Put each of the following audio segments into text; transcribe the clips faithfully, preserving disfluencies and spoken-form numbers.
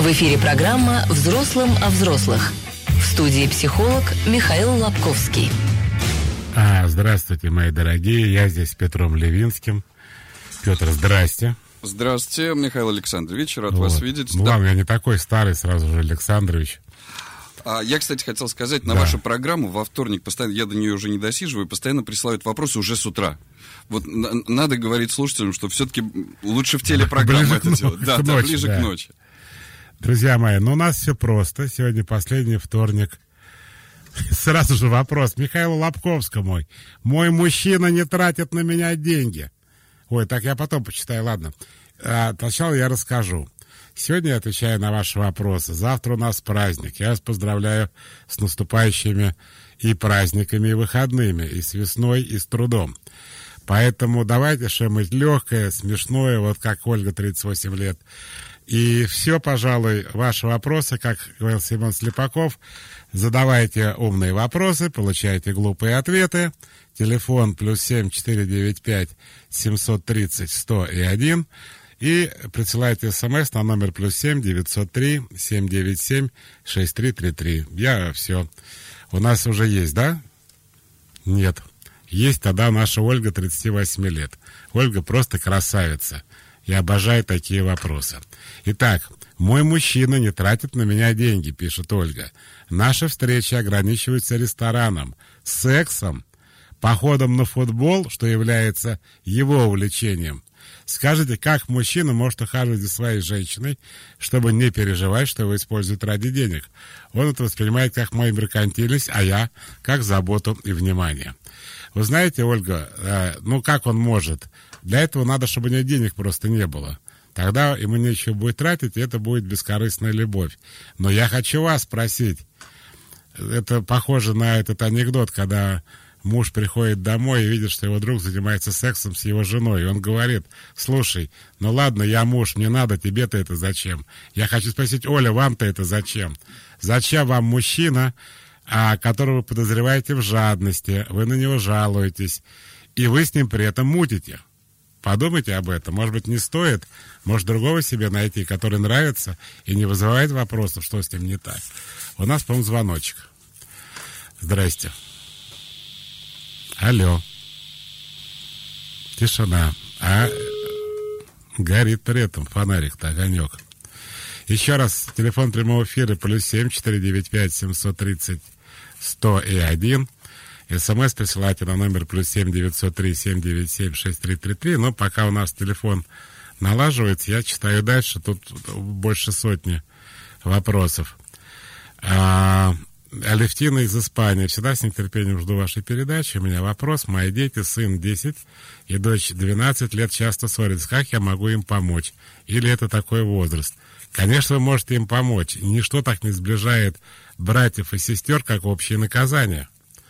В эфире программа «Взрослым о взрослых». В студии психолог Михаил Лобковский. А, здравствуйте, мои дорогие. Я здесь с Петром Левинским. Петр, здрасте. Здравствуйте, Михаил Александрович. Рад вот. вас видеть. Ну да. ладно, я не такой старый, сразу же Александрович. А, я, кстати, хотел сказать, на да. вашу программу во вторник, постоянно, я до нее уже не досиживаю, постоянно присылают вопросы уже с утра. Вот на, надо говорить слушателям, что все-таки лучше в телепрограмме это делать. Да, да, ближе к ночи. Друзья мои, ну у нас все просто. Сегодня последний вторник. Сразу же вопрос. Михаилу Лобковскому мой. Мой мужчина не тратит на меня деньги. Ой, так я потом почитаю, ладно. А, сначала я расскажу. Сегодня я отвечаю на ваши вопросы. Завтра у нас праздник. Я вас поздравляю с наступающими и праздниками, и выходными, и с весной, и с трудом. Поэтому давайте что-нибудь легкое, смешное, вот как Ольга, тридцать восемь лет. И все, пожалуй, ваши вопросы, как говорил Семен Слепаков, задавайте умные вопросы, получайте глупые ответы. Телефон плюс семь четыре девять пять семьсот тридцать сто и один. И присылайте смс на номер плюс семь девятьсот три семь девять семь шесть три три три. Я все. У нас уже есть, да? Нет. Есть тогда наша Ольга, тридцать восемь лет. Ольга просто красавица. Я обожаю такие вопросы. Итак, мой мужчина не тратит на меня деньги, пишет Ольга. Наши встречи ограничиваются рестораном, сексом, походом на футбол, что является его увлечением. Скажите, как мужчина может ухаживать за своей женщиной, чтобы не переживать, что его используют ради денег? Он это воспринимает как мою меркантильность, а я как заботу и внимание. Вы знаете, Ольга, э, ну как он может? Для этого надо, чтобы у него денег просто не было. Тогда ему нечего будет тратить, и это будет бескорыстная любовь. Но я хочу вас спросить. Это похоже на этот анекдот, когда муж приходит домой и видит, что его друг занимается сексом с его женой. И он говорит: слушай, ну ладно, я муж, мне надо, тебе-то это зачем? Я хочу спросить: Оля, вам-то это зачем? Зачем вам мужчина, а, которого вы подозреваете в жадности, вы на него жалуетесь, и вы с ним при этом мутите? Подумайте об этом. Может быть, не стоит, может, другого себе найти, который нравится и не вызывает вопросов, что с ним не так. У нас, по-моему, звоночек. Здрасте. Алло. Тишина. А горит при этом фонарик-то, огонек. Еще раз, телефон прямого эфира плюс семь четыре девять пять семьсот тридцать сто и один. СМС присылайте на номер плюс семь девятьсот три семь девять семь шесть три три три. Но пока у нас телефон налаживается, я читаю дальше. Тут больше сотни вопросов. А, Алевтина из Испании. Всегда с нетерпением жду вашей передачи. У меня вопрос. Мои дети, сын десять и дочь двенадцать лет, часто ссорятся. Как я могу им помочь? Или это такой возраст? Конечно, вы можете им помочь. Ничто так не сближает братьев и сестер, как общее наказание.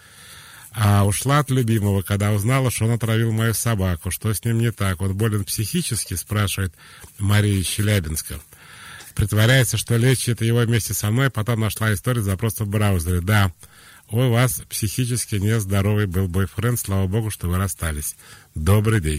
А ушла от любимого, когда узнала, что он отравил мою собаку. Что с ним не так? Он болен психически, спрашивает Мария из Челябинска. Притворяется, что лечит его вместе со мной, потом нашла историю запроса в браузере. Да, у вас психически нездоровый был бойфренд, слава богу, что вы расстались. Добрый день.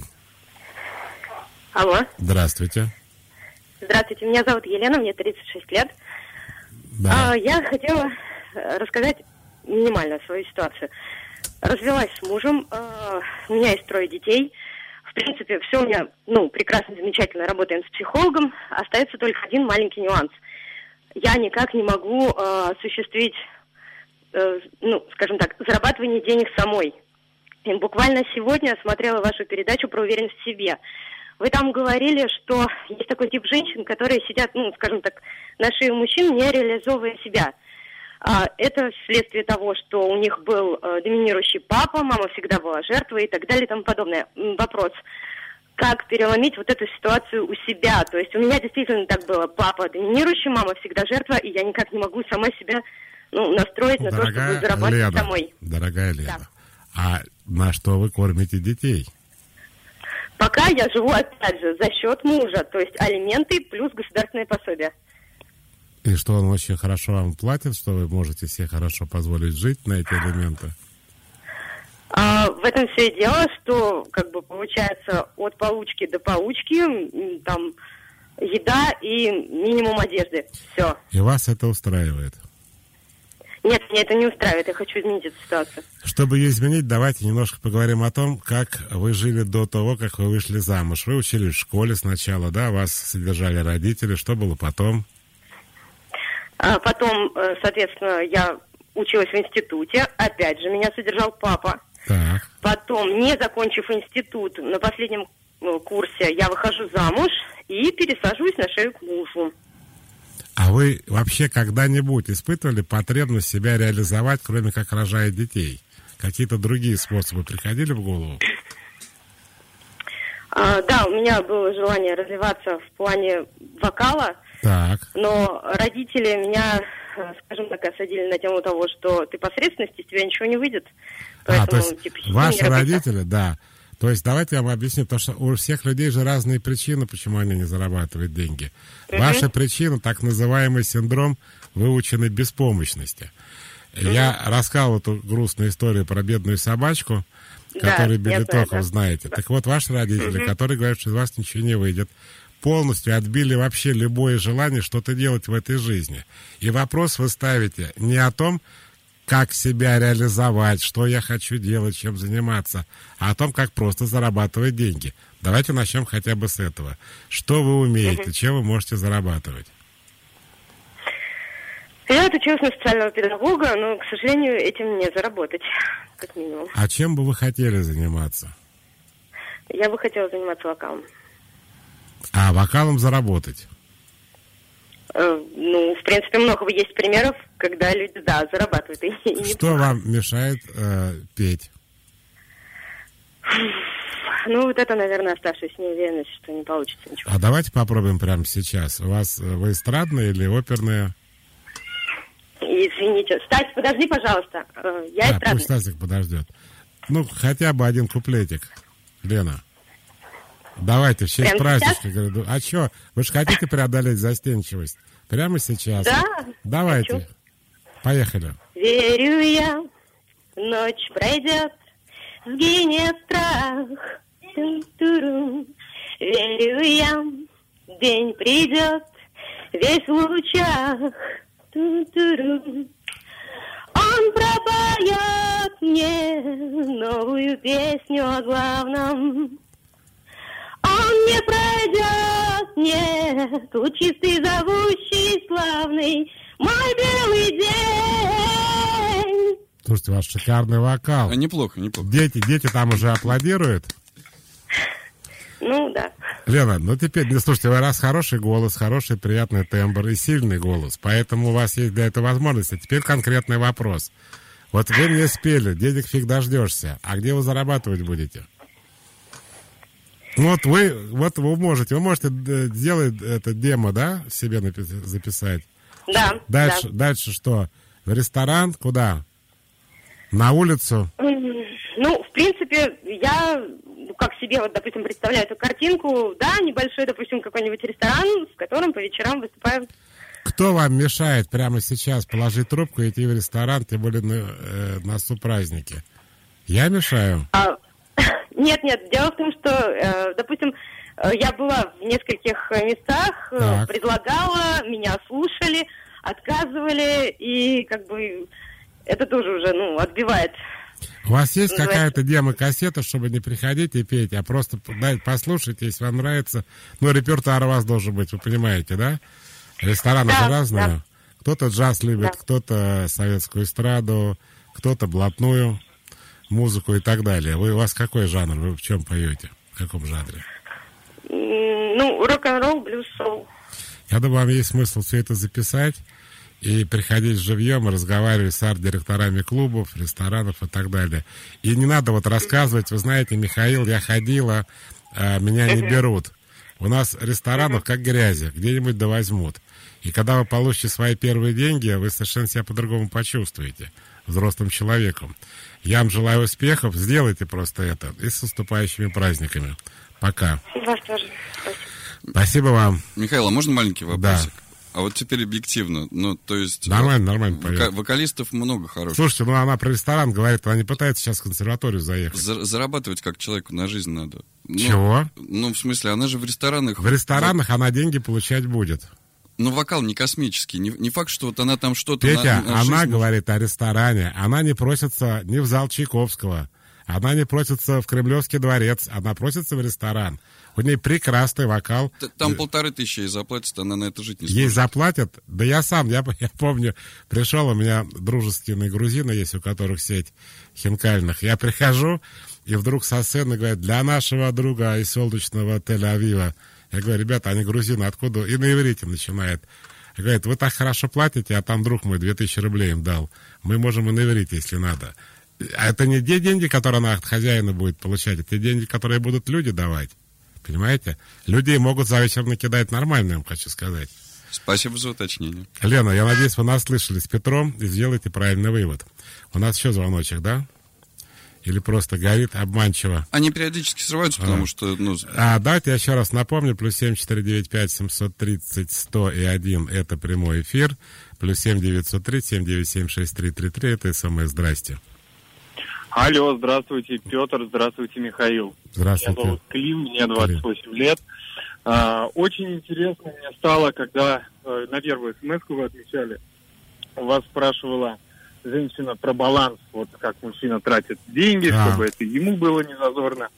Алло. Здравствуйте. Здравствуйте, меня зовут Елена, мне тридцать шесть лет. Да. А, я хотела рассказать минимально свою ситуацию. Развелась с мужем, э, у меня есть трое детей. В принципе, все у меня, ну, прекрасно, замечательно, работаем с психологом. Остается только один маленький нюанс. Я никак не могу э, осуществить, э, ну, скажем так, зарабатывание денег самой. И буквально сегодня я смотрела вашу передачу про уверенность в себе. Вы там говорили, что есть такой тип женщин, которые сидят, ну, скажем так, на шее мужчин, не реализовывая себя. А, это вследствие того, что у них был э, доминирующий папа, мама всегда была жертвой и так далее и тому подобное. Вопрос: как переломить вот эту ситуацию у себя? То есть у меня действительно так было. Папа доминирующий, мама всегда жертва, и я никак не могу сама себя, ну, настроить на Дорогая то, чтобы зарабатывать Лена, самой. Дорогая Лена, Да. а на что вы кормите детей? Пока я живу, опять же, за счет мужа, то есть алименты плюс государственное пособие. И что, он очень хорошо вам платит, что вы можете себе хорошо позволить жить на эти элементы? А, в этом все и дело, что, как бы, получается, от получки до получки, там, еда и минимум одежды. Все. И вас это устраивает? Нет, меня это не устраивает. Я хочу изменить эту ситуацию. Чтобы ее изменить, давайте немножко поговорим о том, как вы жили до того, как вы вышли замуж. Вы учились в школе сначала, да? Вас содержали родители. Что было потом? А потом, соответственно, я училась в институте. Опять же, меня содержал папа. Так. Потом, не закончив институт, на последнем курсе я выхожу замуж и пересаживаюсь на шею к мужу. А вы вообще когда-нибудь испытывали потребность себя реализовать, кроме как рожая детей? Какие-то другие способы приходили в голову? А, да, у меня было желание развиваться в плане вокала, так. Но родители меня, скажем так, осадили на тему того, что ты посредственность, из тебя ничего не выйдет. Поэтому, а, то есть типа, ваши родители, да. То есть давайте я вам объясню, потому что у всех людей же разные причины, почему они не зарабатывают деньги. Uh-huh. Ваша причина, так называемый синдром выученной беспомощности. Uh-huh. Я рассказывал эту грустную историю про бедную собачку, да, которую Белитоков да. знаете. Так вот, ваши родители, uh-huh. которые говорят, что из вас ничего не выйдет, полностью отбили вообще любое желание что-то делать в этой жизни. И вопрос вы ставите не о том, как себя реализовать, что я хочу делать, чем заниматься, а о том, как просто зарабатывать деньги. Давайте начнем хотя бы с этого. Что вы умеете, uh-huh. чем вы можете зарабатывать? Я отучилась на социального педагога, но, к сожалению, этим не заработать, как минимум. А чем бы вы хотели заниматься? Я бы хотела заниматься вокалом. А вокалом заработать? Ну, в принципе, много есть примеров, когда люди, да, зарабатывают. И, и что вам мешает э, петь? Ну, вот это, наверное, оставшаяся неуверенность, что не получится ничего. А давайте попробуем прямо сейчас. У вас, вы эстрадная или оперная? Извините. Стась, подожди, пожалуйста. Я а, эстрадная. Пусть Стасик подождет. Ну, хотя бы один куплетик. Лена. Давайте, в честь праздничка. Говорю, а что, вы же хотите преодолеть застенчивость? Прямо сейчас? Да. Давайте. Хочу. Поехали. Верю я, ночь пройдет, сгинет страх. Ту-ту-ру. Верю я, день придет, весь в лучах. Ту-ту-ру. Он пропоет мне новую песню о главном. Он не пройдет, нет, лучистый, зовущий, славный мой белый день. Слушайте, у вас шикарный вокал. А, неплохо, неплохо. Дети, дети там уже аплодируют? Ну, да. Лена, ну теперь, ну, слушайте, у вас хороший голос, хороший, приятный тембр и сильный голос, поэтому у вас есть для этого возможность. А теперь конкретный вопрос. Вот вы мне спели, денег фиг дождешься, а где вы зарабатывать будете? Вот вы, вот вы можете, вы можете сделать это демо, да, себе записать? Да. Дальше, да. дальше что? В ресторан? Куда? На улицу? Ну, в принципе, я, как себе, вот, допустим, представляю эту картинку, да, небольшой, допустим, какой-нибудь ресторан, в котором по вечерам выступаю. Кто вам мешает прямо сейчас положить трубку и идти в ресторан, тем более на э, носу праздники? Я мешаю? А... Нет, нет, дело в том, что, э, допустим, э, я была в нескольких местах, э, предлагала, меня слушали, отказывали, и как бы это тоже уже, ну, отбивает. У вас есть какая-то демо-кассета, чтобы не приходить и петь, а просто дайте послушать, если вам нравится. Ну, репертуар у вас должен быть, вы понимаете, да? Рестораны да, же разные. Да. Кто-то джаз любит, да. Кто-то советскую эстраду, кто-то блатную музыку и так далее. Вы, у вас какой жанр? Вы в чем поете? В каком жанре? Ну, рок-н-ролл, блюз, соул. Я думаю, вам есть смысл все это записать и приходить живьем и разговаривать с арт-директорами клубов, ресторанов и так далее. И не надо вот рассказывать, вы знаете, Михаил, я ходила, а меня не берут. У нас ресторанов как грязи, где-нибудь да возьмут. И когда вы получите свои первые деньги, вы совершенно себя по-другому почувствуете, взрослым человеком. Я вам желаю успехов, сделайте просто это. И с наступающими праздниками. Пока. Вас тоже. Спасибо. Спасибо вам. Михаил, а можно маленький вопросик? Да. А вот теперь объективно, ну, то есть... Нормально, нормально вока- Вокалистов много хороших. Слушайте, ну она про ресторан говорит, она не пытается сейчас в консерваторию заехать. За- зарабатывать как человеку на жизнь надо. Ну, Чего? Ну, в смысле, она же в ресторанах... В ресторанах она деньги получать будет. Ну, вокал не космический. Не, не факт, что вот она там что-то... Петя, на, на она жизнь... говорит о ресторане. Она не просится ни в зал Чайковского. Она не просится в Кремлевский дворец. Она просится в ресторан. У нее прекрасный вокал. Там полторы тысячи ей заплатят, она на это жить не сможет. Ей заплатят? Да я сам, я, я помню, пришел, у меня дружественные грузины есть, у которых сеть хинкальных. Я прихожу, и вдруг со сцены говорят, для нашего друга из солнечного Тель-Авива. Я говорю, ребята, они грузины, откуда? И на иврите начинает. Говорит, вы так хорошо платите, а там друг мой две тысячи рублей им дал. Мы можем и на иврите, если надо. А это не те деньги, которые она от хозяина будет получать, это те деньги, которые будут люди давать. Понимаете? Люди могут за вечер накидать нормально, я вам хочу сказать. Спасибо за уточнение. Лена, я надеюсь, вы нас слышали с Петром и сделаете правильный вывод. У нас еще звоночек, да? Или просто горит обманчиво? Они периодически срываются, потому а. что... Ну... А, давайте я еще раз напомню. Плюс семь четыре девять пять семьсот тридцать сто и один это прямой эфир. Плюс семь девятьсот три семь девять семь шесть три три три это СМС. Здрасте. Алло, здравствуйте, Петр, здравствуйте, Михаил. Здравствуйте. Меня зовут Клим, мне двадцать восемь лет. А, очень интересно мне стало, когда э, на первую смс-ку вы отмечали, вас спрашивала женщина про баланс, вот как мужчина тратит деньги, а. чтобы это ему было не зазорно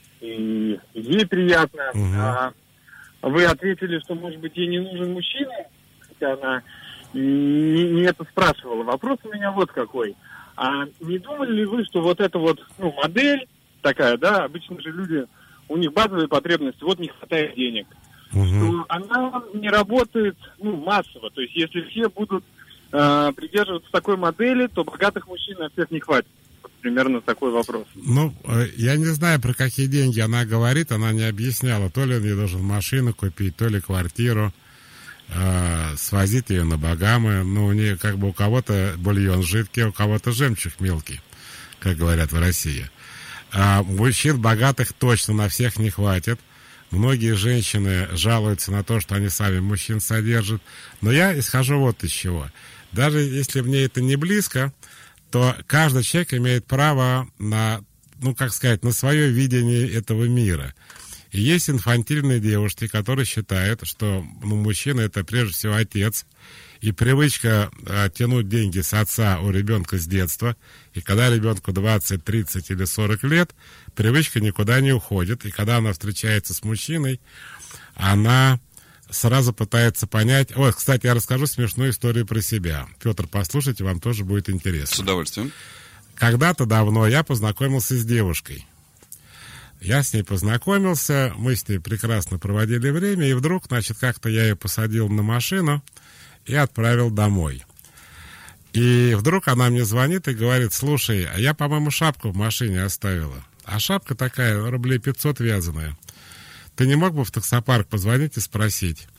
и ей приятно. Угу. А, вы ответили, что, может быть, ей не нужен мужчина, хотя она не, не это спрашивала. Вопрос у меня вот какой. А не думали ли вы, что вот эта вот ну, модель такая, да, обычно же люди, у них базовые потребности, вот не хватает денег, угу. что она не работает ну, массово. То есть если все будут э, придерживаться такой модели, то богатых мужчин на всех не хватит. Вот примерно такой вопрос. Ну, я не знаю, про какие деньги она говорит, она не объясняла. То ли он ей должен машину купить, то ли квартиру. Свозить ее на Багамы. Ну, у нее как бы у кого-то бульон жидкий, у кого-то жемчуг мелкий, как говорят в России. А мужчин богатых точно на всех не хватит. Многие женщины жалуются на то, что они сами мужчин содержат. Но я исхожу вот из чего. Даже если мне это не близко, то каждый человек имеет право на, ну, как сказать, на свое видение этого мира. И есть инфантильные девушки, которые считают, что ну, мужчина это прежде всего отец, и привычка а, тянуть деньги с отца у ребенка с детства, и когда ребенку двадцать, тридцать или сорок лет, привычка никуда не уходит, и когда она встречается с мужчиной, она сразу пытается понять... Ой, кстати, я расскажу смешную историю про себя. Петр, послушайте, вам тоже будет интересно. С удовольствием. Когда-то давно я познакомился с девушкой. Я с ней познакомился, мы с ней прекрасно проводили время, и вдруг, значит, как-то я ее посадил на машину и отправил домой. И вдруг она мне звонит и говорит, слушай, а я, по-моему, шапку в машине оставила. А шапка такая, рублей пятьсот вязаная. Ты не мог бы в таксопарк позвонить и спросить?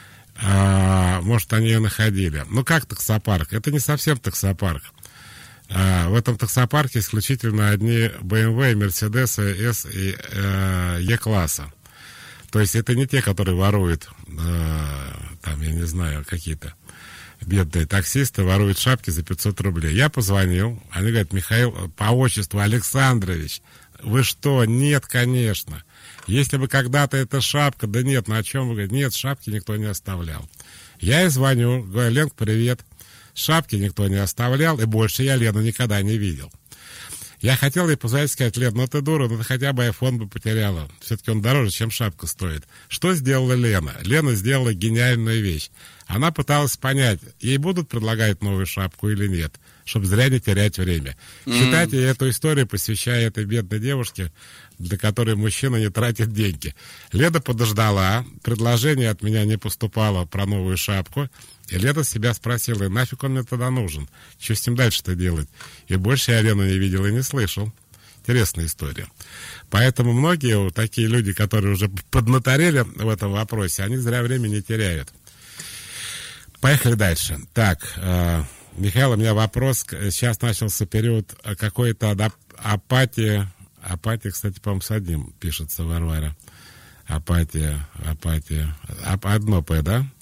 А, может, они ее находили. Ну, как таксопарк? Это не совсем таксопарк. А, в этом таксопарке исключительно одни бэ эм вэ, Mercedes, S и э, E-класса. То есть это не те, которые воруют, э, там, я не знаю, какие-то бедные таксисты, воруют шапки за пятьсот рублей. Я позвонил, они говорят, Михаил, по отчеству Александрович, вы что? Нет, конечно. Если бы когда-то эта шапка, да нет, на чем вы говорите? Нет, шапки никто не оставлял. Я ей звоню, говорю, Ленка, привет. Шапки никто не оставлял, и больше я Лену никогда не видел. Я хотел ей позвонить и сказать, Лен, ну ты дура, ну ты хотя бы айфон бы потеряла. Все-таки он дороже, чем шапка стоит. Что сделала Лена? Лена сделала гениальную вещь. Она пыталась понять, ей будут предлагать новую шапку или нет, чтобы зря не терять время. Mm-hmm. Считайте, я эту историю посвящаю этой бедной девушке, для которой мужчина не тратит деньги. Лена подождала, предложение от меня не поступало про новую шапку, и Лена себя спросила, и нафиг он мне тогда нужен? Что с ним дальше-то делать? И больше я Лену не видел и не слышал. Интересная история. Поэтому многие такие люди, которые уже поднаторели в этом вопросе, они зря время не теряют. Поехали дальше. Так, э, Михаил, у меня вопрос. Сейчас начался период какой-то апатии. Апатия, кстати, по-моему, с одним пишется, Варвара. Апатия, апатия. Ап, одно П, да?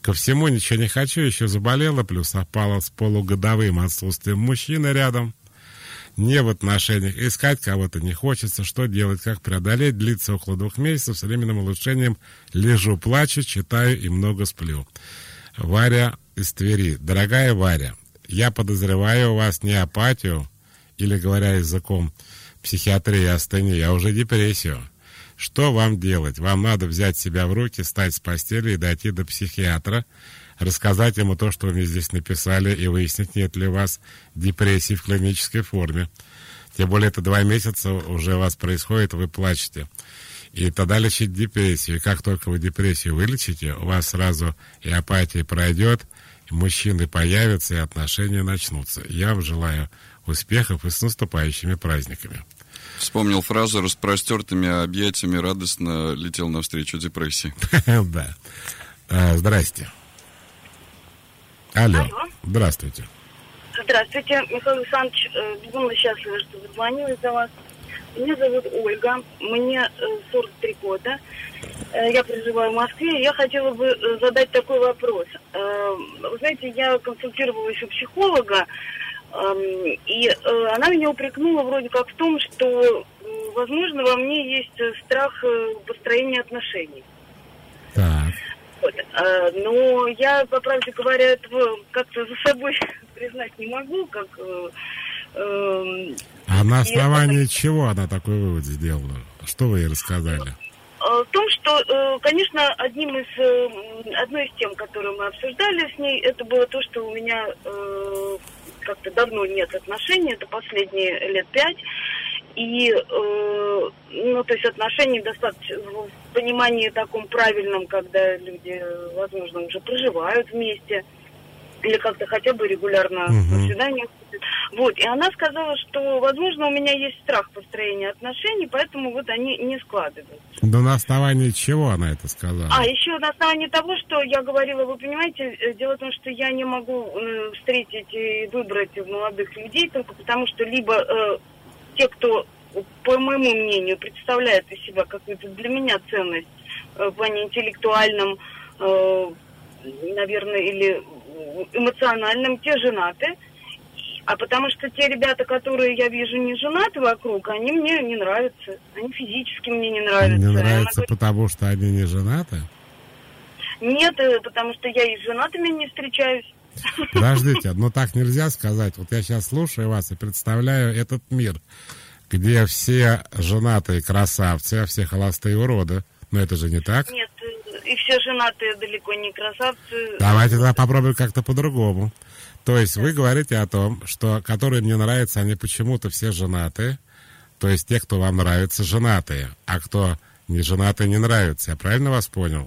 Ко всему ничего не хочу, еще заболела, плюс совпала с полугодовым отсутствием мужчины рядом. Не в отношениях. Искать кого-то не хочется. Что делать, как преодолеть? Длится около двух месяцев. С временным улучшением лежу, плачу, читаю и много сплю. Варя из Твери. Дорогая Варя, я подозреваю у вас не апатию, или, говоря языком психиатрии, астению, а уже депрессию. Что вам делать? Вам надо взять себя в руки, встать с постели и дойти до психиатра, рассказать ему то, что вы мне здесь написали, и выяснить, нет ли у вас депрессии в клинической форме. Тем более это два месяца уже у вас происходит, вы плачете. И тогда лечить депрессию. И как только вы депрессию вылечите, у вас сразу и апатия пройдет, и мужчины появятся, и отношения начнутся. Я вам желаю успехов и с наступающими праздниками. Вспомнил фразу: распростертыми объятиями радостно летел навстречу депрессии. Да. Здрасте. Алло. Здравствуйте. Здравствуйте, Михаил Александрович. Безумно счастлива, что дозвонилась до вас. Меня зовут Ольга, мне сорок три года. Я проживаю в Москве. Я хотела бы задать такой вопрос. Вы знаете, я консультировалась у психолога, и она меня упрекнула вроде как в том, что, возможно, во мне есть страх построения отношений. Так. Вот. Но я, по правде говоря, этого как-то за собой признать не могу, как... А на основании и... чего она такой вывод сделала? Что вы ей рассказали? В том, что, конечно, одним из, одной из тем, которую мы обсуждали с ней, это было то, что у меня как-то давно нет отношений, это последние лет пять. И, э, ну, то есть отношения достаточно в понимании таком правильном, когда люди, возможно, уже проживают вместе или как-то хотя бы регулярно uh-huh. на свиданиях. Вот, и она сказала, что, возможно, у меня есть страх построения отношений, поэтому вот они не складываются. Да на основании чего она это сказала? А, еще на основании того, что я говорила, вы понимаете, дело в том, что я не могу э, встретить и выбрать молодых людей только потому, что либо... Э, те, кто, по моему мнению, представляет из себя какую-то для меня ценность э, в плане интеллектуальном, э, наверное, или эмоциональном, те женаты. А потому что те ребята, которые я вижу не женаты вокруг, они мне не нравятся. Они физически мне не нравятся. Не нравятся, говорит, потому что они не женаты? Нет, потому что я и с женатыми не встречаюсь. Подождите, ну так нельзя сказать. Вот я сейчас слушаю вас и представляю этот мир, где все женатые красавцы, а все холостые уроды. Но это же не так. Нет, и все женатые далеко не красавцы. Давайте тогда попробуем как-то по-другому. То есть вы говорите о том, что которые мне нравятся, они почему-то все женатые. То есть те, кто вам нравится, женатые. А кто не женатые, не нравится. Я правильно вас понял?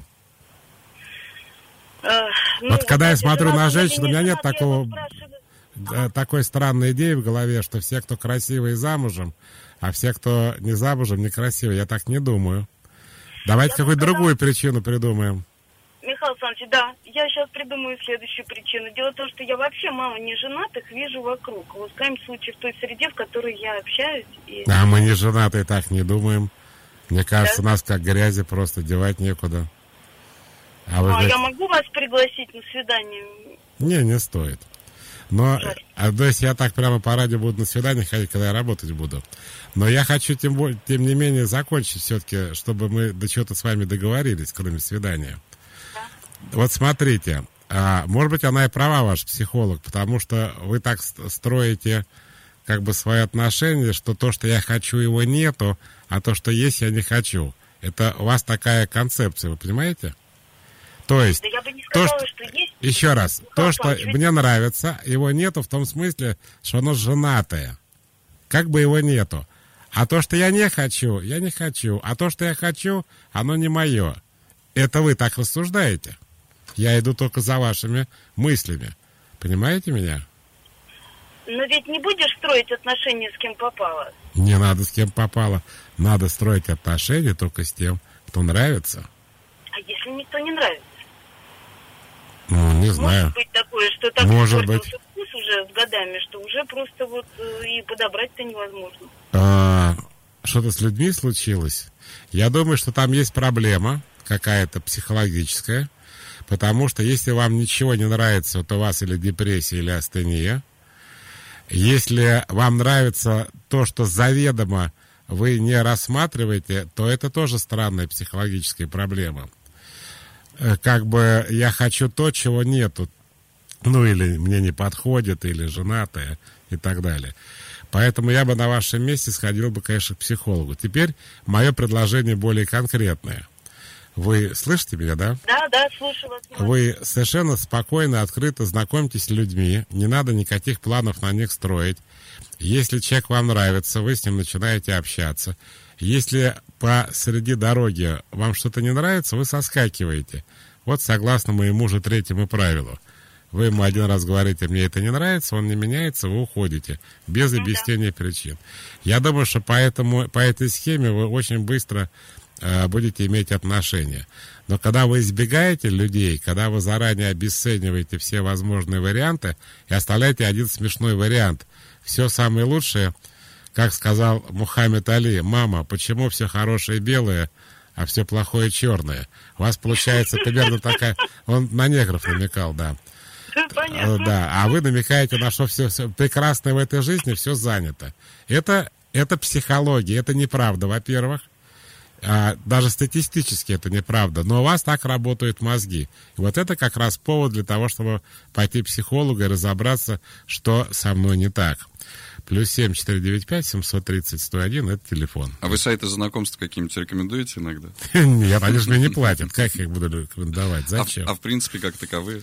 Ну, вот когда я смотрю на женщину, у меня нет такого, э, такой странной идеи в голове, что все, кто красивые, замужем, а все, кто не замужем, некрасивые. Я так не думаю. Давайте я какую-то сказала... другую причину придумаем. Михаил Александрович, да, я сейчас придумаю следующую причину. Дело в том, что я вообще мало не женатых вижу вокруг. Вот в крайнем случае в той среде, в которой я общаюсь. И... А мы не женатые, так не думаем. Мне кажется, да? Нас как грязи просто девать некуда. А, вы, а говорите... я могу вас пригласить на свидание? Не, не стоит. Но, а, то есть я так прямо по радио буду на свидание ходить, когда я работать буду. Но я хочу, тем, более, тем не менее, закончить все-таки, чтобы мы до чего-то с вами договорились, кроме свидания. Да. Вот смотрите, а, может быть, она и права, ваш психолог, потому что вы так строите как бы свои отношения, что то, что я хочу, его нету, а то, что есть, я не хочу. Это у вас такая концепция, вы понимаете? То есть, да я бы не сказала, то, что, что есть... еще раз, ну, то, что ведь... мне нравится, его нету в том смысле, что оно женатое. Как бы его нету. А то, что я не хочу, я не хочу. А то, что я хочу, оно не мое. Это вы так рассуждаете. Я иду только за вашими мыслями. Понимаете меня? Но ведь не будешь строить отношения с кем попало. Не надо с кем попало. Надо строить отношения только с тем, кто нравится. А если никто не нравится? Ну, не знаю. Может быть такое, что так испортился вкус уже с годами, что уже просто вот и подобрать-то невозможно. А, что-то с людьми случилось? Я думаю, что там есть проблема какая-то психологическая, Потому что если вам ничего не нравится, вот у вас или депрессия, или астения, если вам нравится то, что заведомо вы не рассматриваете, то это тоже странная психологическая проблема. Как бы я хочу то, чего нету. Ну, или мне не подходит, или женатая, и так далее. Поэтому я бы на вашем месте сходил бы, конечно, к психологу. Теперь мое предложение более конкретное. Вы слышите меня, да? Да, да, слушаю вас. Вы совершенно спокойно, открыто знакомитесь с людьми, не надо никаких планов на них строить. Если человек вам нравится, вы с ним начинаете общаться. Если посреди дороги вам что-то не нравится, вы соскакиваете. Вот согласно моему же третьему правилу. Вы ему один раз говорите, мне это не нравится, он не меняется, вы уходите. Без объяснения причин. Я думаю, что поэтому, по этой схеме вы очень быстро э, будете иметь отношения. Но когда вы избегаете людей, когда вы заранее обесцениваете все возможные варианты и оставляете один смешной вариант, все самое лучшее, как сказал Мухаммед Али, мама, почему все хорошее белое, а все плохое черное? У вас получается примерно такая... Он на негров намекал, да. Понятно. Да, а вы намекаете на что все, все прекрасное в этой жизни, все занято. Это, это психология, это неправда, во-первых. А, даже статистически это неправда, но у вас так работают мозги. И вот это как раз повод для того, чтобы пойти к психологу и разобраться, что со мной не так. Плюс семь четыре девять пять семьсот тридцать сто один это телефон. А вы сайты знакомств какие-нибудь рекомендуете иногда? Нет, они же мне не платят. Как я их буду рекомендовать? Зачем? А, а в принципе, как таковые?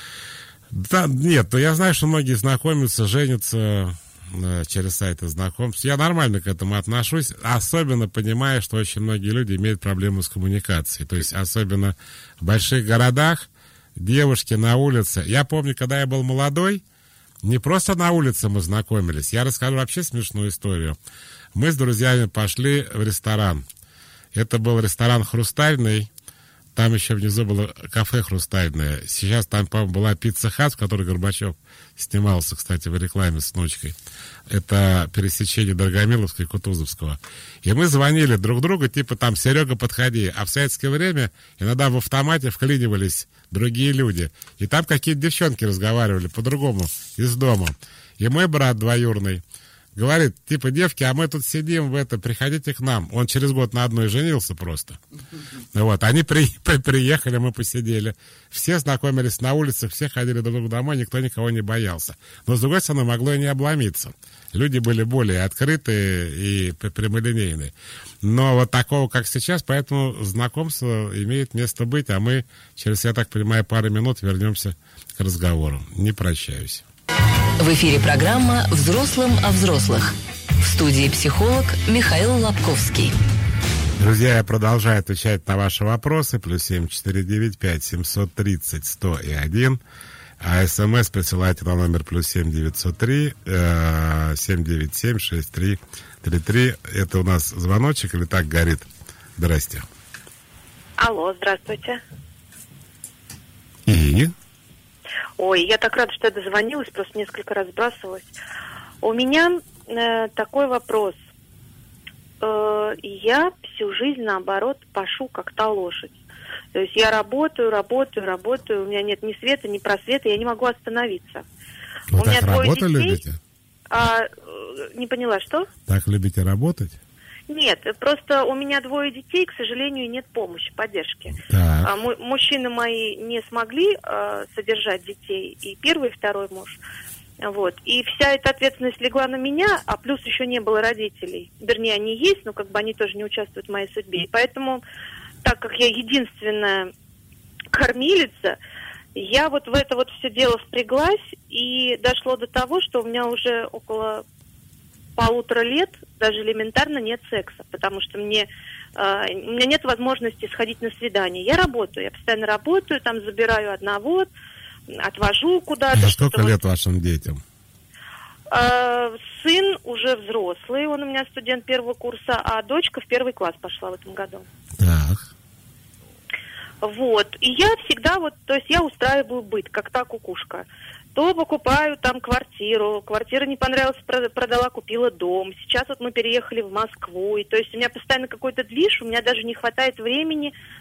Да, нет, но я знаю, что многие знакомятся, женятся э, через сайты знакомств. Я нормально к этому отношусь, особенно понимая, что очень многие люди имеют проблемы с коммуникацией. То есть, особенно в больших городах, девушки на улице. Я помню, когда я был молодой, не просто на улице мы знакомились. Я расскажу вообще смешную историю. Мы с друзьями пошли в ресторан. Это был ресторан «Хрустальный». Там еще внизу было кафе «Хрустальное». Сейчас там, по-моему, была «Пицца Хат», в которой Горбачев снимался, кстати, в рекламе с внучкой. Это пересечение Драгомиловского и Кутузовского. И мы звонили друг другу, типа там «Серега, подходи». А в советское время иногда в автомате вклинивались другие люди. И там какие-то девчонки разговаривали по-другому из дома. И мой брат двоюродный говорит, типа, девки, а мы тут сидим в это, приходите к нам. Он через год на одной женился просто. Вот, они при, при, приехали, мы посидели. Все знакомились на улицах, все ходили друг к другу домой, никто никого не боялся. Но, с другой стороны, могло и не обломиться. Люди были более открытые и прямолинейные. Но вот такого, как сейчас, поэтому знакомство имеет место быть, а мы через, я так понимаю, пару минут вернемся к разговору. Не прощаюсь. В эфире программа «Взрослым о взрослых». В студии психолог Михаил Лобковский. Друзья, я продолжаю отвечать на ваши вопросы. Плюс семь четыре девять пять семьсот тридцать сто и один. А смс присылайте на номер плюс семь девятьсот три семь девять семь шесть три три три. Это у нас звоночек или так горит? Здрасте. Алло, здравствуйте. И? Ой, я так рада, что я дозвонилась, просто несколько раз сбрасывалась. У меня э, такой вопрос. Э, я всю жизнь, наоборот, пашу как та лошадь. То есть я работаю, работаю, работаю, у меня нет ни света, ни просвета, я не могу остановиться. Вы у так меня двое работу детей. Любите? А, не поняла, что? Так любите работать? Нет, просто у меня двое детей, к сожалению, нет помощи, поддержки. Так. А, му- мужчины мои не смогли а, содержать детей, и первый, и второй муж. Вот. И вся эта ответственность легла на меня, а плюс еще не было родителей. Вернее, они есть, но как бы они тоже не участвуют в моей судьбе. И поэтому, так как я единственная кормилица, я вот в это вот все дело впряглась, и дошло до того, что у меня уже около полутора лет даже элементарно нет секса, потому что мне, э, у меня нет возможности сходить на свидание. Я работаю, я постоянно работаю, там забираю одного, отвожу куда-то. А сколько лет вот. вашим детям? Э, сын уже взрослый, он у меня студент первого курса, а дочка в первый класс пошла в этом году. Так. Вот, и я всегда вот, то есть я устраиваю быт, как та кукушка. То покупаю там квартиру, квартира не понравилась, продала, купила дом. Сейчас вот мы переехали в Москву, и то есть у меня постоянно какой-то движ, у меня даже не хватает времени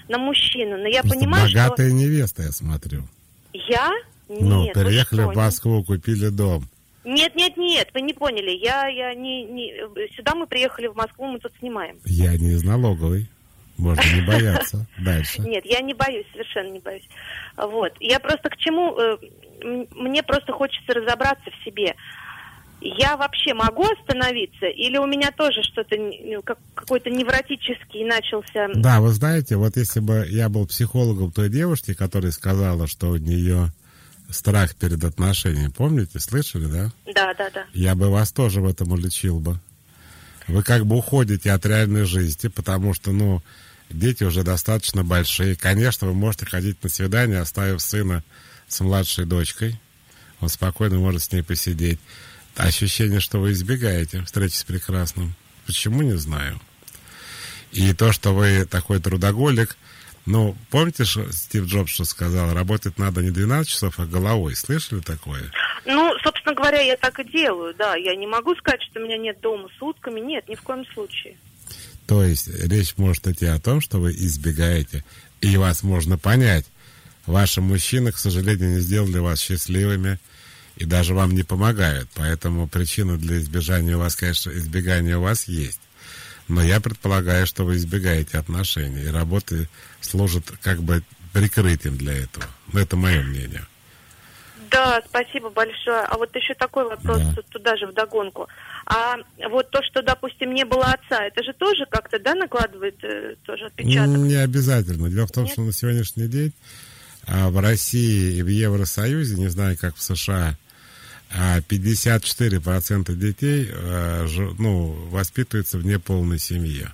на мужчину. Но я Просто понимаю, богатая что... невеста, я смотрю. Я? Нет. Ну, переехали что? в Москву, купили дом. Нет, нет, нет, вы не поняли. Я, я не, не... Сюда мы приехали в Москву, мы тут снимаем. Я не из налоговой. Можно не бояться. Дальше. Нет, я не боюсь, совершенно не боюсь. Вот. Я просто к чему... Мне просто хочется разобраться в себе. Я вообще могу остановиться? Или у меня тоже что-то, какой-то невротический начался... Да, вы знаете, вот если бы я был психологом той девушки, которая сказала, что у нее страх перед отношениями, помните, слышали, да? Да, да, да. Я бы вас тоже в этом уличил бы. Вы как бы уходите от реальной жизни, потому что, ну, дети уже достаточно большие. Конечно, вы можете ходить на свидание, оставив сына с младшей дочкой. Он спокойно может с ней посидеть. Ощущение, что вы избегаете встречи с прекрасным. Почему, не знаю. И то, что вы такой трудоголик, ну, помните, что Стив Джобс что сказал? Работать надо не двенадцать часов, а головой. Слышали такое? Ну, собственно говоря, я так и делаю, да. Я не могу сказать, что у меня нет дома сутками. Нет, ни в коем случае. То есть речь может идти о том, что вы избегаете, и вас можно понять. Ваши мужчины, к сожалению, не сделали вас счастливыми и даже вам не помогают. Поэтому причина для избегания у вас, конечно, избегания у вас есть. Но я предполагаю, что вы избегаете отношений, и работа служит как бы прикрытием для этого. Но это мое мнение. Да, спасибо большое. А вот еще такой вопрос, да. Туда же вдогонку. А вот то, что, допустим, не было отца, это же тоже как-то, да, накладывает э, тоже отпечаток? Не обязательно. Дело в том, Нет? что на сегодняшний день а, в России и в Евросоюзе, не знаю, как в США, пятьдесят четыре процента детей а, ж, ну, воспитываются в неполной семье.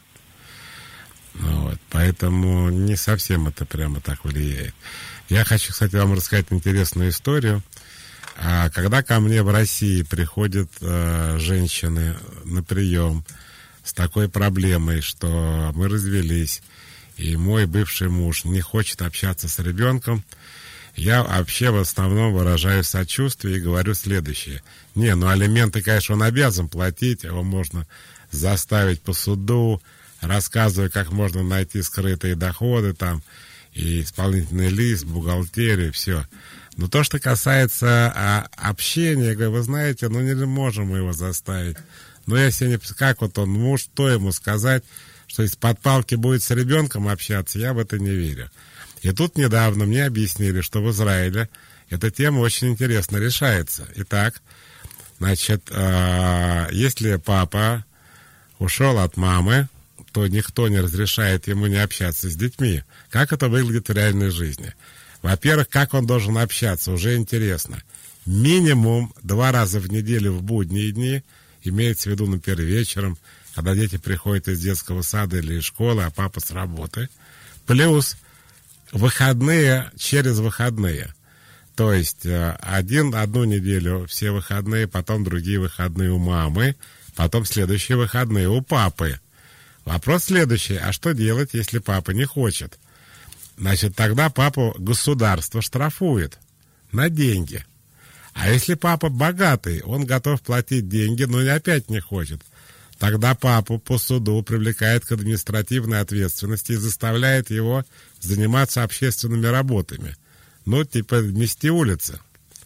Вот. Поэтому не совсем это прямо так влияет. Я хочу, кстати, вам рассказать интересную историю. А, когда ко мне в России приходят а, женщины на прием с такой проблемой, что мы развелись, и мой бывший муж не хочет общаться с ребенком, я вообще в основном выражаю сочувствие и говорю следующее. Не, ну алименты, конечно, он обязан платить, его можно заставить по суду, рассказываю, как можно найти скрытые доходы там, и исполнительный лист, бухгалтерию, все. Но то, что касается а, общения, я говорю, вы знаете, ну не можем мы его заставить. Но я себе не... Как вот он, муж, что ему сказать, что из-под палки будет с ребенком общаться, я в это не верю. И тут недавно мне объяснили, что в Израиле эта тема очень интересно решается. Итак, значит, э, если папа ушел от мамы, то никто не разрешает ему не общаться с детьми. Как это выглядит в реальной жизни? Во-первых, как он должен общаться, уже интересно. Минимум два раза в неделю в будние дни, имеется в виду, например, вечером, когда дети приходят из детского сада или из школы, а папа с работы. Плюс выходные через выходные. То есть один, одну неделю все выходные, потом другие выходные у мамы, потом следующие выходные у папы. Вопрос следующий. А что делать, если папа не хочет? Значит, тогда папу государство штрафует на деньги. А если папа богатый, он готов платить деньги, но и опять не хочет, тогда папу по суду привлекает к административной ответственности и заставляет его заниматься общественными работами. Ну, типа мести улицы.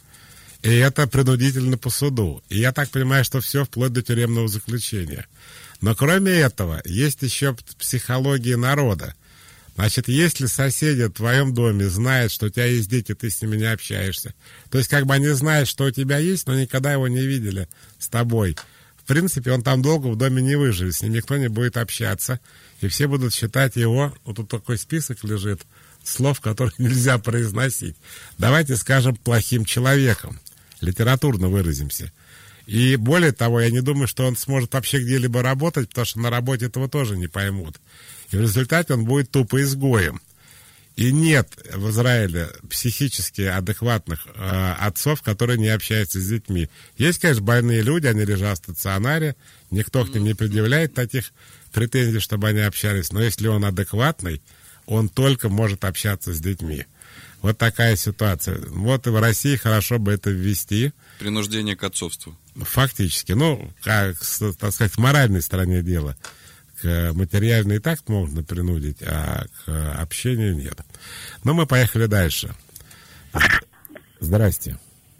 И это принудительно по суду. И я так понимаю, что все вплоть до тюремного заключения. Но кроме этого, есть еще психология народа. Значит, если соседи в твоем доме знают, что у тебя есть дети, ты с ними не общаешься, то есть как бы они знают, что у тебя есть, но никогда его не видели с тобой. В принципе, он там долго в доме не выживет, с ним никто не будет общаться, и все будут считать его, вот тут такой список лежит, слов, которые нельзя произносить. Давайте скажем, плохим человеком, литературно выразимся. И более того, я не думаю, что он сможет вообще где-либо работать, потому что на работе этого тоже не поймут. И в результате он будет тупо изгоем. И нет в Израиле психически адекватных э, отцов, которые не общаются с детьми. Есть, конечно, больные люди, они лежат в стационаре, никто к ним не предъявляет таких претензий, чтобы они общались. Но если он адекватный, он только может общаться с детьми. Вот такая ситуация. Вот и в России хорошо бы это ввести. Принуждение к отцовству. Фактически. Ну, как, так сказать, в моральной стороне дела. К материальной и так можно принудить, а к общению нет. Но мы поехали дальше. Здрасте.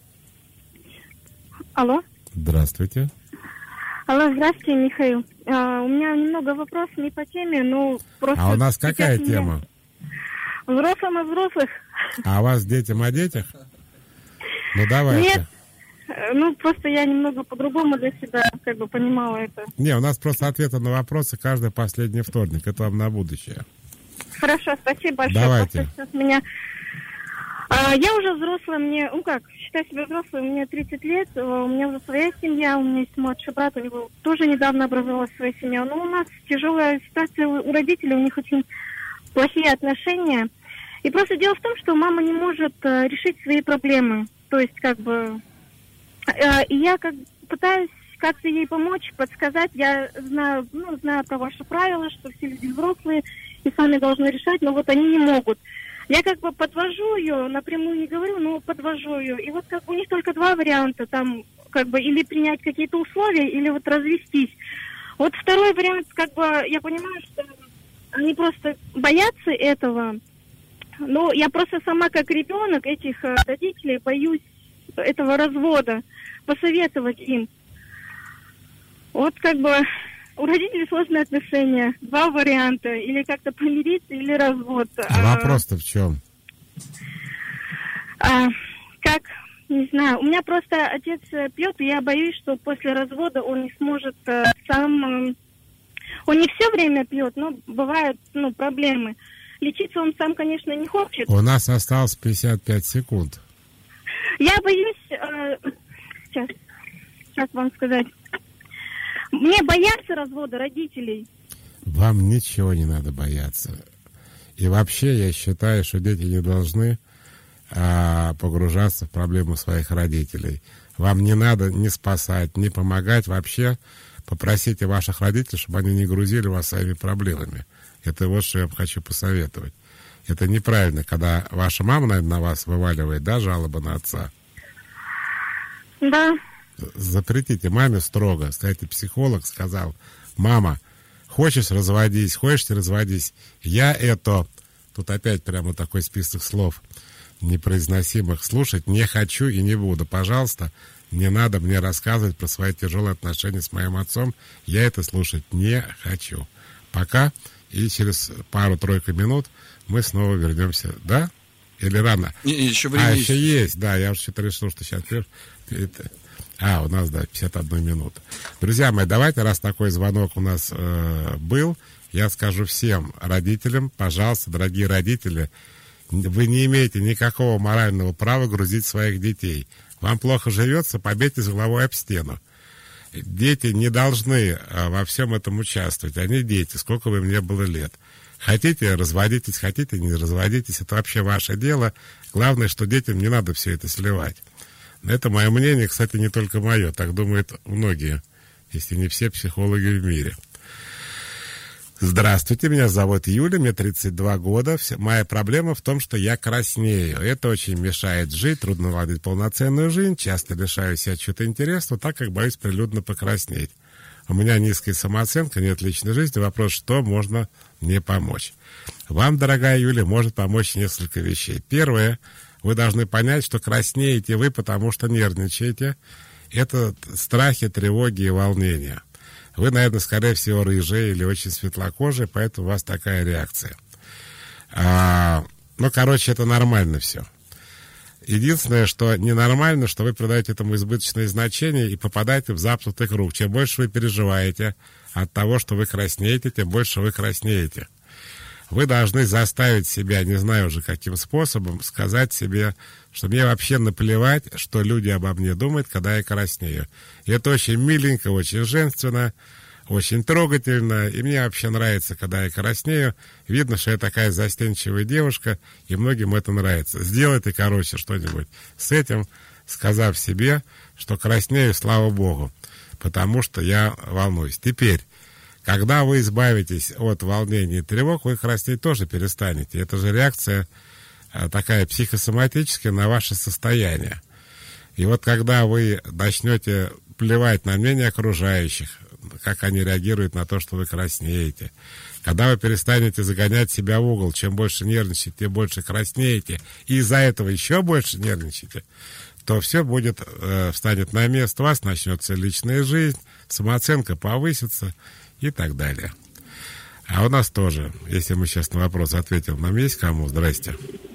Алло. Здравствуйте. Алло, здравствуйте, Михаил. А, у меня немного вопросов не по теме, но просто... А у нас какая тема? Взрослым о взрослых. А у вас детям о детях? Ну, давайте. Нет, ну, просто я немного по-другому для себя как бы понимала это. Не, у нас просто ответы на вопросы каждый последний вторник. Это вам на будущее. Хорошо, спасибо большое. Давайте. Сейчас меня... а, я уже взрослая, мне, ну как, считаю себя взрослой, мне тридцать лет, у меня уже своя семья, у меня есть младший брат, у него тоже недавно образовалась своя семья. Но у нас тяжелая ситуация у родителей, у них очень плохие отношения. И просто дело в том, что мама не может э, решить свои проблемы. То есть, как бы, э, и я как пытаюсь как-то ей помочь, подсказать. Я знаю, ну, знаю про ваши правила, что все люди взрослые и сами должны решать, но вот они не могут. Я как бы подвожу ее, напрямую не говорю, но подвожу ее. И вот как бы у них только два варианта, там, как бы, или принять какие-то условия, или вот развестись. Вот второй вариант, как бы, я понимаю, что они просто боятся этого. Ну, я просто сама как ребенок этих э, родителей боюсь этого развода, посоветовать им. Вот как бы у родителей сложные отношения, два варианта, или как-то помириться, или развод. А вопрос-то в чем? А, как, не знаю, у меня просто отец пьет, и я боюсь, что после развода он не сможет э, сам... Э, он не все время пьет, но бывают, ну, проблемы. Лечиться он сам, конечно, не хочет. У нас осталось пятьдесят пять секунд. Я боюсь... Э, сейчас, сейчас вам сказать. Мне бояться развода родителей. Вам ничего не надо бояться. И вообще, я считаю, что дети не должны а, погружаться в проблемы своих родителей. Вам не надо ни спасать, ни помогать. Вообще, попросите ваших родителей, чтобы они не грузили вас своими проблемами. Это вот что я вам хочу посоветовать. Это неправильно, когда ваша мама, наверное, на вас вываливает, да, жалобы на отца? Да. Запретите маме строго. Кстати, психолог сказал: мама, хочешь разводись, хочешь разводись. Я это... Тут опять прямо такой список слов непроизносимых. Слушать не хочу и не буду. Пожалуйста, не надо мне рассказывать про свои тяжелые отношения с моим отцом. Я это слушать не хочу. Пока. И через пару-тройку минут мы снова вернемся. Да? Или рано? Не, еще время а, есть. еще есть, да. Я уже что-то решил, что сейчас... Это... А, у нас, да, пятьдесят одна минута. Друзья мои, давайте, раз такой звонок у нас э, был, я скажу всем родителям, пожалуйста, дорогие родители, вы не имеете никакого морального права грузить своих детей. Вам плохо живется, побейтесь головой об стену. Дети не должны а, во всем этом участвовать. Они дети, сколько бы им ни было лет. Хотите, разводитесь, хотите, не разводитесь. Это вообще ваше дело. Главное, что детям не надо все это сливать. Это мое мнение, кстати, не только мое. Так думают многие, если не все психологи в мире. Здравствуйте, меня зовут Юля, мне тридцать два года. Моя проблема в том, что я краснею. Это очень мешает жить, трудно наладить полноценную жизнь. Часто лишаю себя чего-то интересного, так как боюсь прилюдно покраснеть. У меня низкая самооценка, нет личной жизни. Вопрос, что можно мне помочь? Вам, дорогая Юля, может помочь несколько вещей. Первое. Вы должны понять, что краснеете вы, потому что нервничаете. Это страхи, тревоги и волнения. Вы, наверное, скорее всего, рыжие или очень светлокожие, поэтому у вас такая реакция. А, ну, короче, это нормально все. Единственное, что ненормально, что вы придаете этому избыточное значение и попадаете в замкнутый круг. Чем больше вы переживаете от того, что вы краснеете, тем больше вы краснеете. Вы должны заставить себя, не знаю уже каким способом, сказать себе, что мне вообще наплевать, что люди обо мне думают, когда я краснею. И это очень миленько, очень женственно, очень трогательно. И мне вообще нравится, когда я краснею. Видно, что я такая застенчивая девушка, и многим это нравится. Сделайте, короче, что-нибудь с этим, сказав себе, что краснею, слава Богу, потому что я волнуюсь. Теперь... Когда вы избавитесь от волнений и тревог, вы краснеть тоже перестанете. Это же реакция а, такая психосоматическая на ваше состояние. И вот когда вы начнете плевать на мнение окружающих, как они реагируют на то, что вы краснеете. Когда вы перестанете загонять себя в угол, чем больше нервничаете, тем больше краснеете, и из-за этого еще больше нервничаете, то все будет, э, встанет на место, у вас начнется личная жизнь, самооценка повысится и так далее. А у нас тоже, если мы сейчас на вопрос ответим, нам есть кому? Здрасте.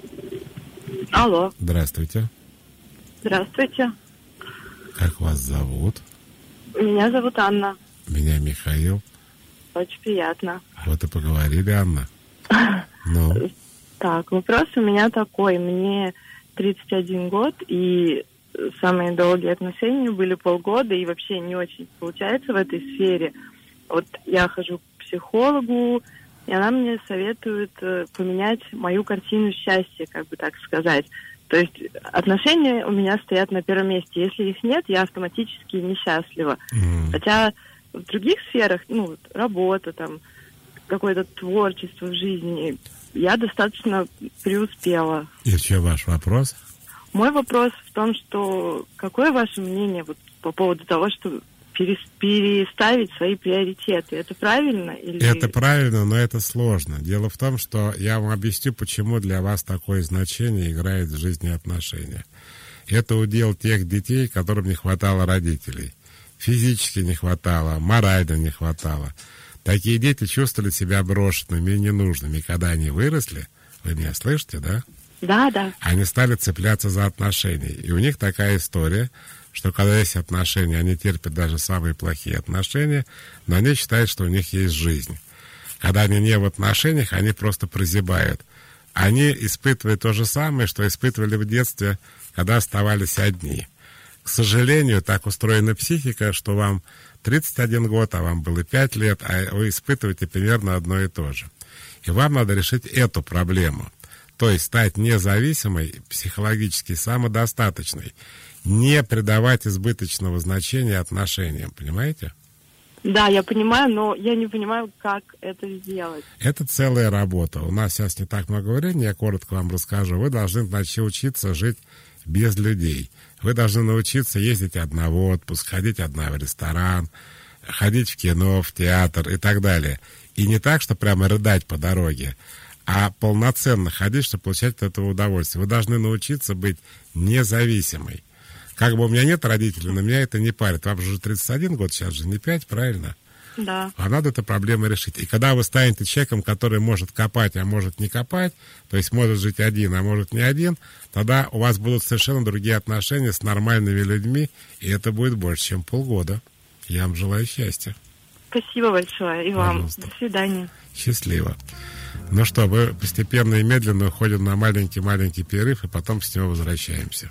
Алло. Здравствуйте. Здравствуйте. Как вас зовут? Меня зовут Анна. Меня Михаил. Очень приятно. Вот и поговорили, Анна. Ну. Так, вопрос у меня такой. Мне тридцать один год, и самые долгие отношения были полгода, и вообще не очень получается в этой сфере. Вот я хожу к психологу, и она мне советует поменять мою картину счастья, как бы так сказать. То есть отношения у меня стоят на первом месте. Если их нет, я автоматически несчастлива. Mm. Хотя в других сферах, ну, работа, там, какое-то творчество в жизни, я достаточно преуспела. И что ваш вопрос? Мой вопрос в том, что какое ваше мнение вот по поводу того, что переставить свои приоритеты? Это правильно? Или... Это правильно, но это сложно. Дело в том, что я вам объясню, почему для вас такое значение играет в жизни отношения. Это удел тех детей, которым не хватало родителей. Физически не хватало, морально не хватало. Такие дети чувствовали себя брошенными и ненужными. Когда они выросли, вы меня слышите, да? Да, да. Они стали цепляться за отношения. И у них такая история, что когда есть отношения, они терпят даже самые плохие отношения, но они считают, что у них есть жизнь. Когда они не в отношениях, они просто прозябают. Они испытывают то же самое, что испытывали в детстве, когда оставались одни. К сожалению, так устроена психика, что вам тридцать один год, а вам было пять лет, а вы испытываете примерно одно и то же. И вам надо решить эту проблему. То есть стать независимой, психологически самодостаточной. Не придавать избыточного значения отношениям, понимаете? Да, я понимаю, но я не понимаю, как это сделать. Это целая работа. У нас сейчас не так много времени, я коротко вам расскажу. Вы должны научиться жить без людей. Вы должны научиться ездить одна в отпуск, ходить одна в ресторан, ходить в кино, в театр и так далее. И не так, что прямо рыдать по дороге, а полноценно ходить, чтобы получать от этого удовольствие. Вы должны научиться быть независимой. Как бы у меня нет родителей, но меня это не парит. Вам же уже тридцать один год, сейчас же не пять, правильно? Да. А надо эту проблему решить. И когда вы станете человеком, который может копать, а может не копать, то есть может жить один, а может не один, тогда у вас будут совершенно другие отношения с нормальными людьми, и это будет больше, чем полгода. Я вам желаю счастья. Спасибо большое. И Пожалуйста. Вам. До свидания. Счастливо. Ну что, мы постепенно и медленно уходим на маленький-маленький перерыв, и потом с него возвращаемся.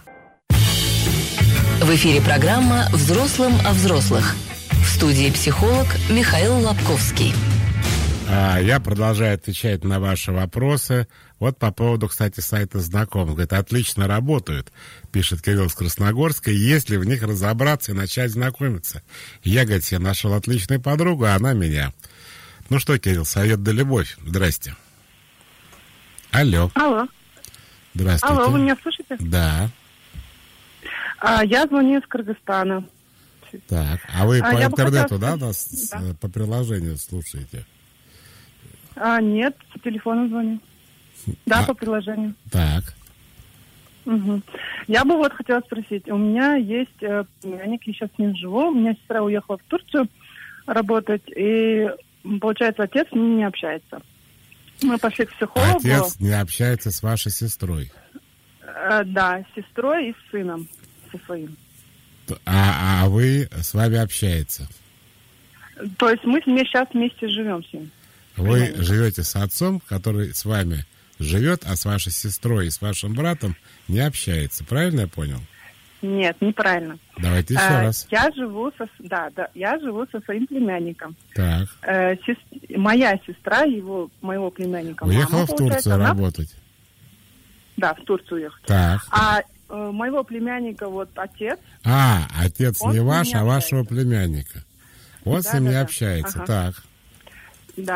В эфире программа «Взрослым о взрослых». В студии психолог Михаил Лобковский. А, я продолжаю отвечать на ваши вопросы. Вот по поводу, кстати, сайта знакомых. Говорит, отлично работают, пишет Кирилл из Красногорска, если в них разобраться и начать знакомиться. Я, говорит, себе нашел отличную подругу, а она меня. Ну что, Кирилл, совет да любовь. Здрасте. Алло. Алло. Здравствуйте. Алло, вы меня слышите? Да. А, я звоню из Кыргызстана. Так, а вы а по интернету, хотела... да, нас да. по приложению слушаете? А, нет, по телефону звоню. Да, а, по приложению. Так. Угу. Я бы вот хотела спросить. У меня есть э, племянник, я сейчас с ним живу. У меня сестра уехала в Турцию работать, и, получается, отец с ним не общается. Мы пошли к психологу. Отец не общается с вашей сестрой? Э, да, с сестрой и с сыном, со своим. А, а вы с вами общается? То есть мы с ним сейчас вместе живем с ним. Вы Понятно. живете с отцом, который с вами живет, а с вашей сестрой и с вашим братом не общается. Правильно я понял? Нет, неправильно. Давайте еще а, раз. Я живу со, да, да, я живу со своим племянником. Так. Э, сест... Моя сестра, его, моего племянника, уехала мама, в Турцию она... работать? Да, в Турцию уехала. Так. А э, моего племянника вот отец. А, отец не ваш, а общается. вашего племянника. Вот да, с ним да, не да. общается. Ага. Так. Да.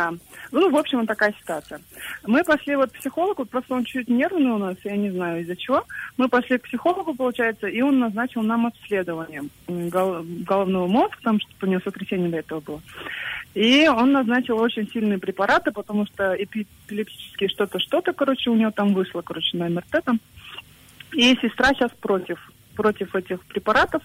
Ну, в общем, такая ситуация. Мы пошли вот к психологу, просто он чуть нервный у нас, я не знаю из-за чего. Мы пошли к психологу, получается, и он назначил нам обследование гол- головного мозга, там что-то у него сотрясение до этого было. И он назначил очень сильные препараты, потому что эпилептические что-то, что-то, короче, у него там вышло, короче, на эм эр тэ там. И сестра сейчас против, против этих препаратов.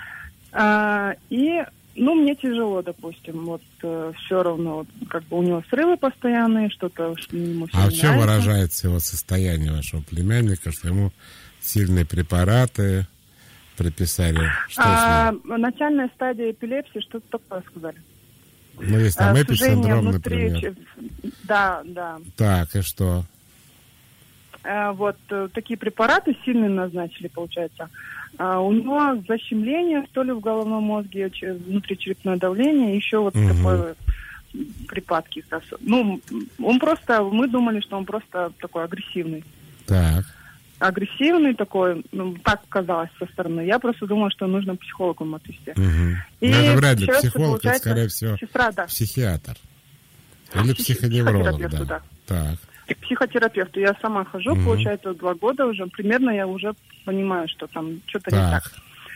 А, и, ну, мне тяжело, допустим, вот э, все равно, вот, как бы у него срывы постоянные, что-то что ему А в чем нравится. выражается его состояние вашего племянника, что ему сильные препараты прописали? Что а, начальная стадия эпилепсии, что-то такое сказали. Ну, есть там эписиндром, внутри, например. Да, да. Так, и что? А, вот э, такие препараты сильные назначили, получается. А, у него защемление, что ли, в головном мозге, ч- внутричерепное давление, еще вот Угу. такое припадки. Ну, он просто, мы думали, что он просто такой агрессивный. Так. Агрессивный такой, ну, так казалось со стороны. Я просто думала, что нужно к психологу отвезти. Угу. И Но это вряд ли сейчас, психолог, это, получается, скорее всего, сестра, да. психиатр. Или Психи- психоневролог, да. психотерапевту, да. Так. К психотерапевту. Я сама хожу, Мгм. получается, два года уже. Примерно я уже понимаю, что там что-то не Так. так.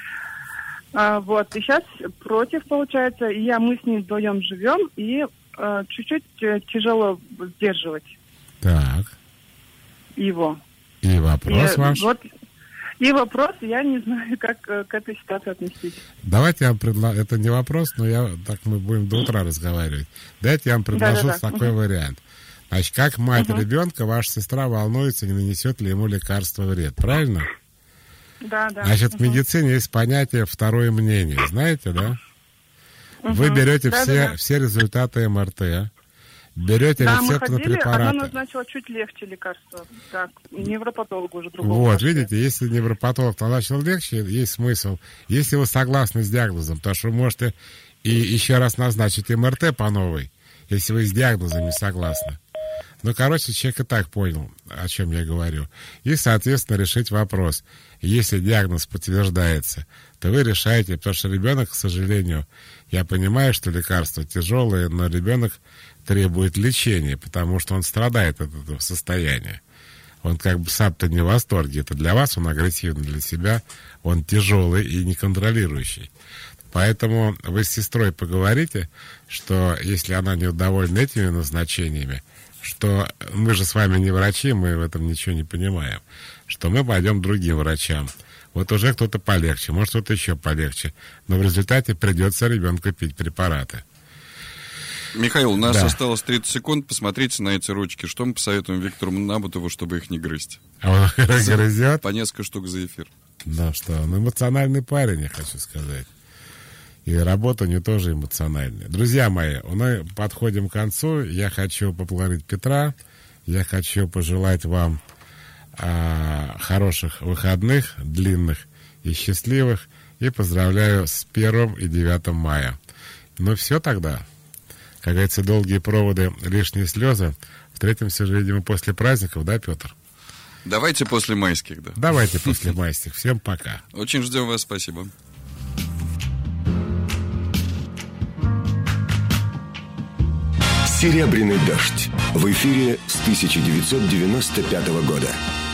А, вот. И сейчас против, получается. И я, мы с ней вдвоем живем, и а, чуть-чуть э, тяжело сдерживать Так. его. И вопрос и, ваш? Вот, и вопрос, я не знаю, как э, к этой ситуации отнестись. Давайте я вам предложу, это не вопрос, но я так мы будем до утра разговаривать. Дайте я вам предложу Да-да-да. такой Мгм. вариант. Значит, как мать Мгм. ребенка, ваша сестра волнуется, не нанесет ли ему лекарство вред. Правильно? Да, да. Значит, в Мгм. медицине есть понятие «второе мнение». Знаете, да? Вы Мгм. берете Да-да-да. все, все результаты эм эр тэ, берете Да, мы рецепт на ходили, она препараты. назначила чуть легче лекарства. Так, невропатологу уже другого. Вот, пошли. видите, если невропатолог назначил легче, есть смысл. Если вы согласны с диагнозом, потому что вы можете и еще раз назначить эм эр тэ по новой, если вы с диагнозом не согласны. Ну, короче, человек и так понял, о чем я говорю. И, соответственно, решить вопрос. Если диагноз подтверждается, то вы решаете, потому что ребенок, к сожалению, я понимаю, что лекарства тяжелые, но ребенок требует лечения, потому что он страдает от этого состояния. Он как бы сам-то не в восторге. Это для вас он агрессивный, для себя он тяжелый и неконтролирующий. Поэтому вы с сестрой поговорите, что если она не довольна этими назначениями, что мы же с вами не врачи, мы в этом ничего не понимаем, что мы пойдем к другим врачам. Вот уже кто-то полегче, может, кто-то еще полегче. Но в результате придется ребенку пить препараты. Михаил, у нас Да. осталось тридцать секунд. Посмотрите на эти ручки. Что мы посоветуем Виктору Набутову, чтобы их не грызть? А он грызет? По несколько штук за эфир. Да что, он эмоциональный парень, я хочу сказать. И работа у него тоже эмоциональная. Друзья мои, мы подходим к концу. Я хочу поблагодарить Петра. Я хочу пожелать вам а, хороших выходных, длинных и счастливых. И поздравляю с первым и девятым мая. Ну все тогда. Как говорится, долгие проводы, лишние слезы. Встретимся же, видимо, после праздников, да, Петр? Давайте после майских, да. Давайте после майских. Всем пока. Очень ждем вас, спасибо. «Серебряный дождь» в эфире с тысяча девятьсот девяносто пятого года.